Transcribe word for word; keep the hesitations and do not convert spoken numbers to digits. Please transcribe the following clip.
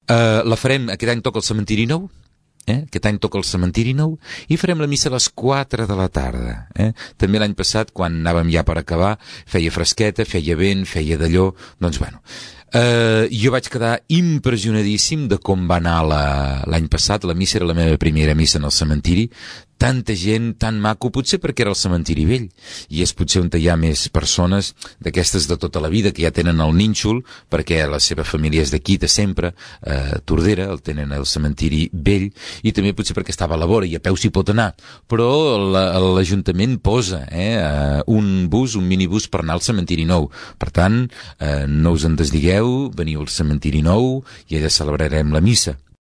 Uh, la farem, aquest any toca el cementiri nou, eh? Aquest any toca el cementiri nou i farem la missa a les quatre de la tarda. Eh? També l'any passat, quan anàvem ja per acabar, feia fresqueta, feia vent, feia d'allò, doncs bueno... Uh, jo vaig quedar impressionadíssim de com va anar l'any passat. La missa era la meva primera missa en el cementiri, tanta gent, tan maco, potser perquè era el cementiri vell i és potser on hi ha més persones d'aquestes de tota la vida que ja tenen el nínxol perquè la seva família és d'aquí de sempre, eh, Tordera, el tenen al cementiri vell, i també potser perquè estava a la vora i a peu s'hi pot anar, però l'Ajuntament posa eh, un bus, un minibús per anar al cementiri nou. Per tant, eh, no us en desdigueu, veniu al cementiri nou i allà celebrarem la missa.